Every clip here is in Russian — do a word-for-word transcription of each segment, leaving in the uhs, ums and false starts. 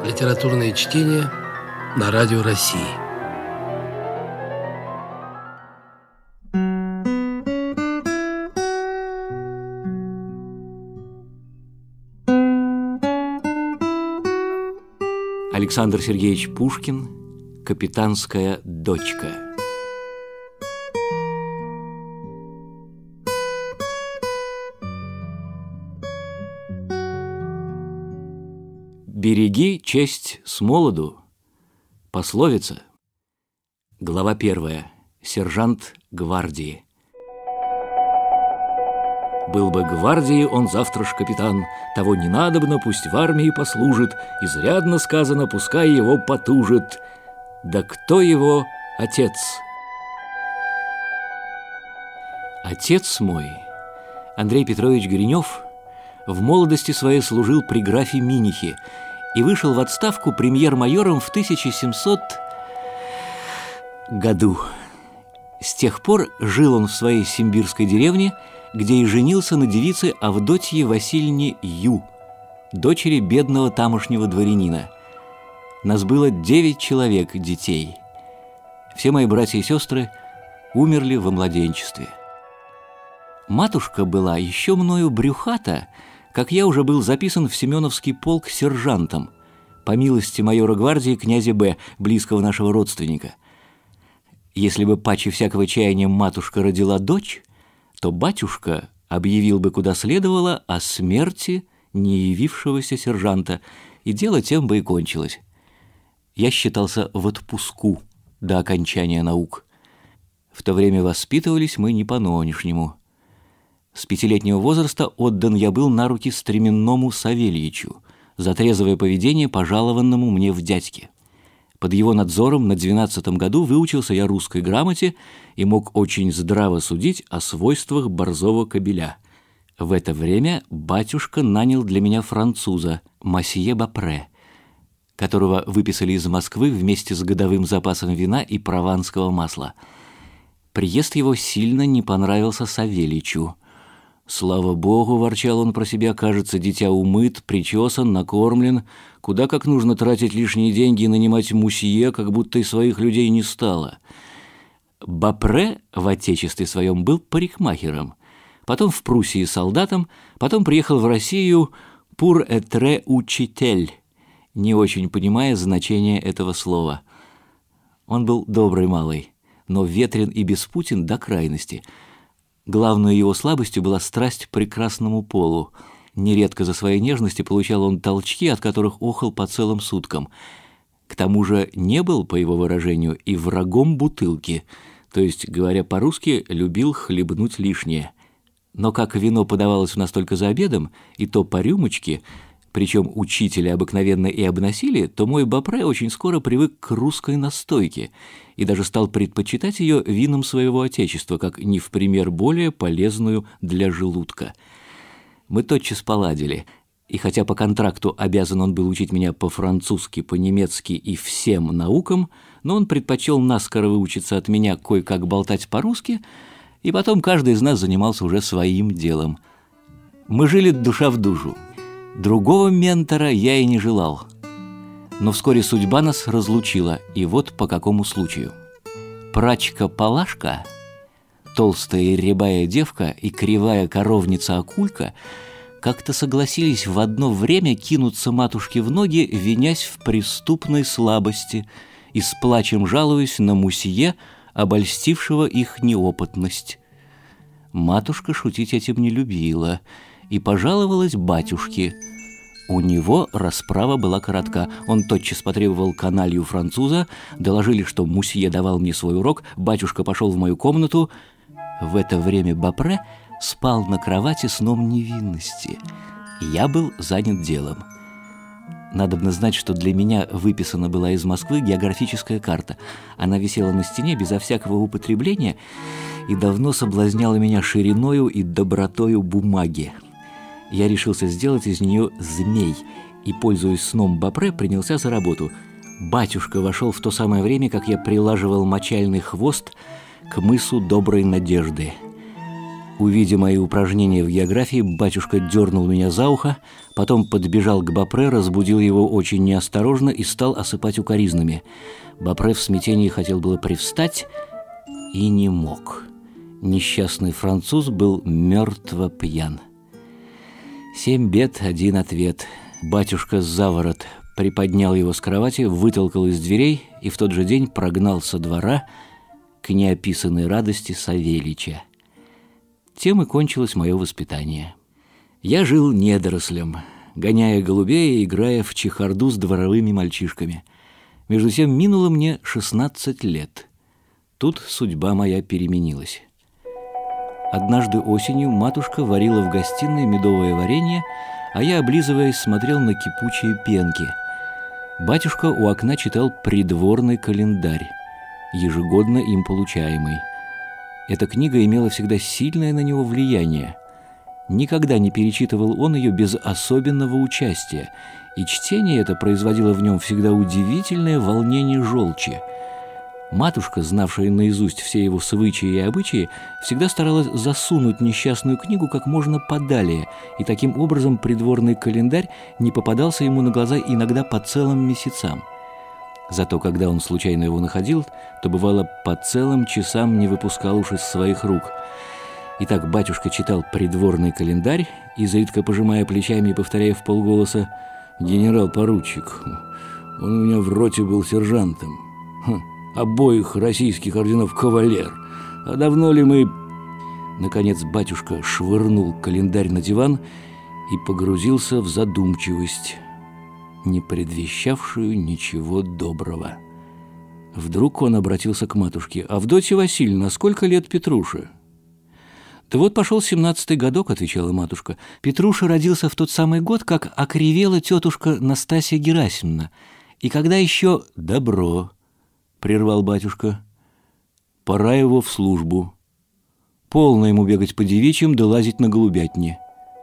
Литературное чтение на Радио России. Александр Сергеевич Пушкин «Капитанская дочка». «Береги честь с молоду» – пословица. Глава первая. Сержант гвардии. Был бы гвардии он завтра ж капитан, того не надобно, пусть в армии послужит, изрядно сказано, пускай его потужит. Да кто его отец? Отец мой, Андрей Петрович Гринев, в молодости своей служил при графе Минихе и вышел в отставку премьер-майором в тысяча семьсотом году. С тех пор жил он в своей симбирской деревне, где и женился на девице Авдотье Васильевне Ю, дочери бедного тамошнего дворянина. Нас было девять человек детей. Все мои братья и сестры умерли во младенчестве. Матушка была еще мною брюхата, как я уже был записан в Семеновский полк сержантом, по милости майора гвардии князя Б., близкого нашего родственника. Если бы паче всякого чаяния матушка родила дочь, то батюшка объявил бы куда следовало о смерти не явившегося сержанта, и дело тем бы и кончилось. Я считался в отпуску до окончания наук. В то время воспитывались мы не по-нонешнему. С пятилетнего возраста отдан я был на руки стременному Савельичу за трезвое поведение, пожалованному мне в дядьке. Под его надзором на двенадцатом году выучился я русской грамоте и мог очень здраво судить о свойствах борзого кобеля. В это время батюшка нанял для меня француза, Масье Бапре, которого выписали из Москвы вместе с годовым запасом вина и прованского масла. Приезд его сильно не понравился Савельичу. «Слава Богу, — ворчал он про себя, — кажется, дитя умыт, причесан, накормлен. Куда как нужно тратить лишние деньги и нанимать мусье, как будто и своих людей не стало». Бапре в отечестве своем был парикмахером, потом в Пруссии солдатом, потом приехал в Россию «pour être учитель», не очень понимая значение этого слова. Он был добрый малый, но ветрен и беспутен до крайности. Главной его слабостью была страсть к прекрасному полу. Нередко за свои нежности получал он толчки, от которых охал по целым суткам. К тому же не был, по его выражению, и врагом бутылки, то есть, говоря по-русски, любил хлебнуть лишнее. Но как вино подавалось у нас только за обедом, и то по рюмочке, причем учителя обыкновенно и обносили, то мой Бапре очень скоро привык к русской настойке и даже стал предпочитать ее винам своего отечества, как не в пример более полезную для желудка. Мы тотчас поладили, и хотя по контракту обязан он был учить меня по-французски, по-немецки и всем наукам, но он предпочел наскоро выучиться от меня кое-как болтать по-русски, и потом каждый из нас занимался уже своим делом. Мы жили душа в душу. Другого ментора я и не желал. Но вскоре судьба нас разлучила, и вот по какому случаю. Прачка Палашка, толстая и рябая девка и кривая коровница Акулька как-то согласились в одно время кинуться матушке в ноги, винясь в преступной слабости и с плачем жалуясь на мусье, обольстившего их неопытность. Матушка шутить этим не любила и пожаловалась батюшке. У него расправа была коротка. Он тотчас потребовал каналью француза, доложили, что мусье давал мне свой урок, батюшка пошел в мою комнату. В это время Бапре спал на кровати сном невинности. Я был занят делом. Надобно знать, что для меня выписана была из Москвы географическая карта. Она висела на стене безо всякого употребления и давно соблазняла меня шириною и добротою бумаги. Я решился сделать из нее змей и, пользуясь сном Бапре, принялся за работу. Батюшка вошел в то самое время, как я прилаживал мочальный хвост к мысу Доброй Надежды. Увидя мои упражнения в географии, батюшка дернул меня за ухо, потом подбежал к Бопре, разбудил его очень неосторожно и стал осыпать укоризнами. Бопре в смятении хотел было привстать и не мог. Несчастный француз был мертво пьян. Семь бед, один ответ. Батюшка за ворот приподнял его с кровати, вытолкал из дверей и в тот же день прогнал со двора к неописанной радости Савельича. Тем и кончилось мое воспитание. Я жил недорослем, гоняя голубей и играя в чехарду с дворовыми мальчишками. Между тем минуло мне шестнадцать лет. Тут судьба моя переменилась. Однажды осенью матушка варила в гостиной медовое варенье, а я, облизываясь, смотрел на кипучие пенки. Батюшка у окна читал придворный календарь, ежегодно им получаемый. Эта книга имела всегда сильное на него влияние. Никогда не перечитывал он ее без особенного участия, и чтение это производило в нем всегда удивительное волнение желчи. Матушка, знавшая наизусть все его свычаи и обычаи, всегда старалась засунуть несчастную книгу как можно подалее, и таким образом придворный календарь не попадался ему на глаза иногда по целым месяцам. Зато когда он случайно его находил, то, бывало, по целым часам не выпускал уж из своих рук. Итак, батюшка читал придворный календарь, изредка пожимая плечами и повторяя вполголоса: «Генерал-поручик, он у меня в роте был сержантом. Хм, обоих российских орденов кавалер. А давно ли мы...» Наконец батюшка швырнул календарь на диван и погрузился в задумчивость, не предвещавшую ничего доброго. Вдруг он обратился к матушке: «Авдотья Васильевна, сколько лет Петруше?» «Да вот пошел семнадцатый годок», — отвечала матушка. «Петруша родился в тот самый год, как окривела тетушка Настасья Герасимовна. И когда еще...» «Добро», — прервал батюшка. «Пора его в службу. Полно ему бегать по девичьим да лазить на голубятне».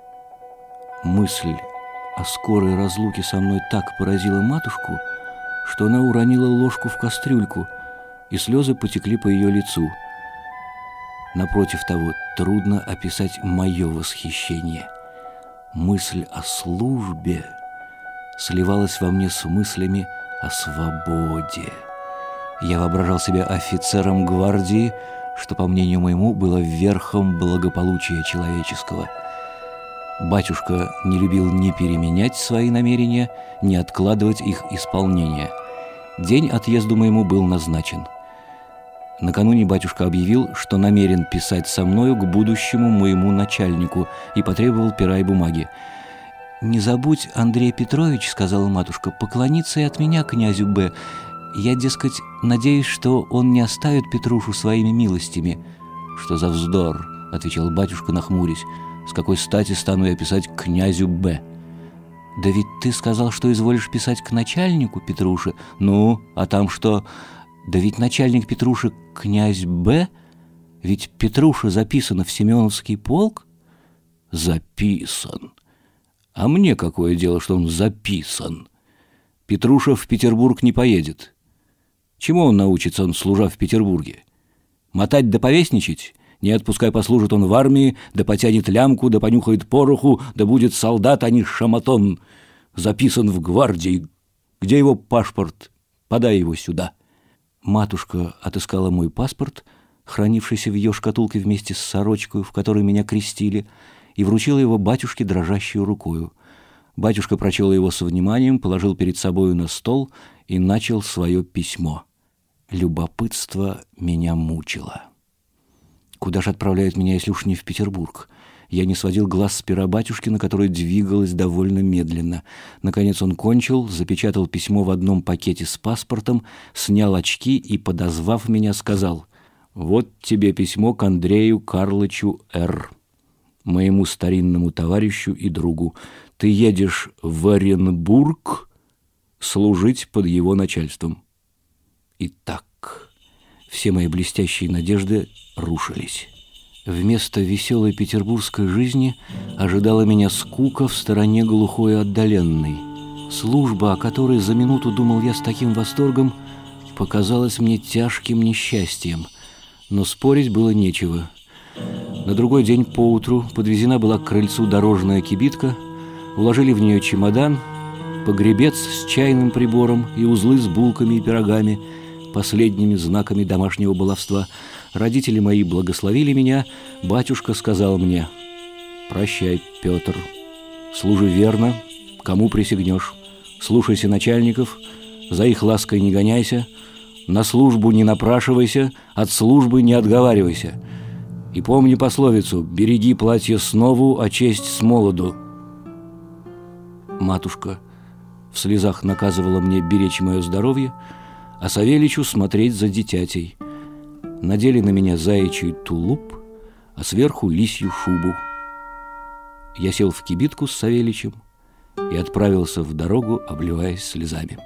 Мысль о скорой разлуке со мной так поразила матушку, что она уронила ложку в кастрюльку, и слезы потекли по ее лицу. Напротив того, трудно описать мое восхищение. Мысль о службе сливалась во мне с мыслями о свободе. Я воображал себя офицером гвардии, что, по мнению моему, было верхом благополучия человеческого. Батюшка не любил ни переменять свои намерения, ни откладывать их исполнение. День отъезду моему был назначен. Накануне батюшка объявил, что намерен писать со мною к будущему моему начальнику, и потребовал пера и бумаги. «Не забудь, Андрей Петрович, — сказала матушка, — поклониться и от меня князю Б. Я, дескать, надеюсь, что он не оставит Петрушу своими милостями». «Что за вздор? — отвечал батюшка, нахмурясь. — С какой стати стану я писать к князю Б? «Да ведь ты сказал, что изволишь писать к начальнику Петруши». «Ну, а там что?» «Да ведь начальник Петруши князь Б. Ведь Петруша записана в Семеновский полк». «Записан. А мне какое дело, что он записан? Петруша в Петербург не поедет. Чему он научится, он, служа в Петербурге? Мотать да повесничать? Нет, пускай послужит он в армии, да потянет лямку, да понюхает пороху, да будет солдат, а не шаматон. Записан в гвардии. Где его паспорт? Подай его сюда». Матушка отыскала мой паспорт, хранившийся в ее шкатулке вместе с сорочкой, в которой меня крестили, и вручила его батюшке дрожащую рукою. Батюшка прочел его со вниманием, положил перед собою на стол и начал свое письмо. Любопытство меня мучило. Куда же отправляют меня, если уж не в Петербург? Я не сводил глаз с пера батюшкина, которое двигалось довольно медленно. Наконец он кончил, запечатал письмо в одном пакете с паспортом, снял очки и, подозвав меня, сказал: «Вот тебе письмо к Андрею Карлычу Р., моему старинному товарищу и другу. Ты едешь в Оренбург служить под его начальством». Итак, все мои блестящие надежды рушились. Вместо веселой петербургской жизни ожидала меня скука в стороне глухой и отдаленной. Служба, о которой за минуту думал я с таким восторгом, показалась мне тяжким несчастьем, но спорить было нечего. На другой день поутру подвезена была к крыльцу дорожная кибитка, уложили в нее чемодан, погребец с чайным прибором и узлы с булками и пирогами, последними знаками домашнего баловства. Родители мои благословили меня, батюшка сказал мне: «Прощай, Петр, служи верно, кому присягнешь, слушайся начальников, за их лаской не гоняйся, на службу не напрашивайся, от службы не отговаривайся. И помни пословицу: береги платье с нову, а честь с молоду». Матушка в слезах наказывала мне беречь мое здоровье, а Савельичу смотреть за дитятей. Надели на меня заячий тулуп, а сверху лисью шубу. Я сел в кибитку с Савельичем и отправился в дорогу, обливаясь слезами.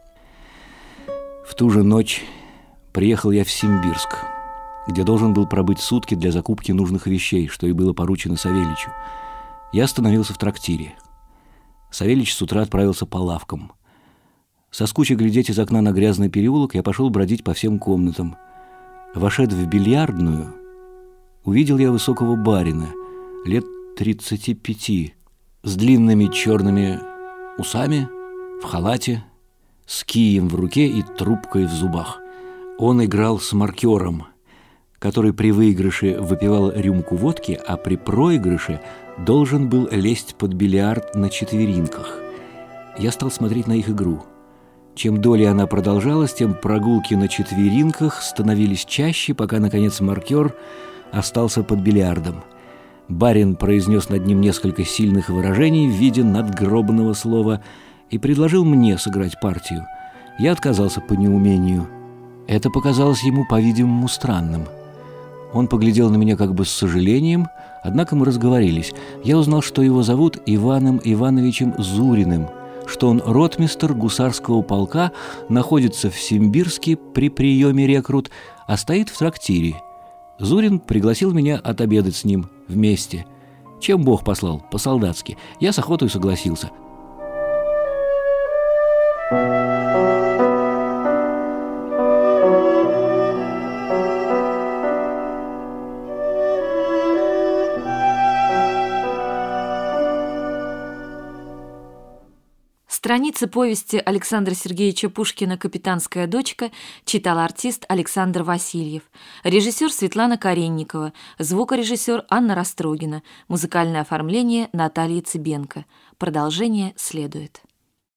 В ту же ночь приехал я в Симбирск, где должен был пробыть сутки для закупки нужных вещей, что и было поручено Савельичу. Я остановился в трактире. Савельич с утра отправился по лавкам. Соскучив глядеть из окна на грязный переулок, я пошел бродить по всем комнатам. Вошед в бильярдную, увидел я высокого барина, лет тридцати пяти, с длинными черными усами, в халате, с кием в руке и трубкой в зубах. Он играл с маркером, который при выигрыше выпивал рюмку водки, а при проигрыше должен был лезть под бильярд на четверинках. Я стал смотреть на их игру. Чем долее она продолжалась, тем прогулки на четверинках становились чаще, пока, наконец, маркер остался под бильярдом. Барин произнес над ним несколько сильных выражений в виде надгробного слова и предложил мне сыграть партию. Я отказался по неумению. Это показалось ему, по-видимому, странным. Он поглядел на меня как бы с сожалением, однако мы разговорились. Я узнал, что его зовут Иваном Ивановичем Зуриным, что он ротмистр гусарского полка, находится в Симбирске при приеме рекрут, а стоит в трактире. Зурин пригласил меня отобедать с ним вместе. Чем Бог послал, по-солдатски. Я с охотой согласился. Страницы повести Александра Сергеевича Пушкина «Капитанская дочка» читал артист Александр Васильев, режиссер Светлана Каренникова, звукорежиссер Анна Растрогина, музыкальное оформление Наталья Цыбенко. Продолжение следует.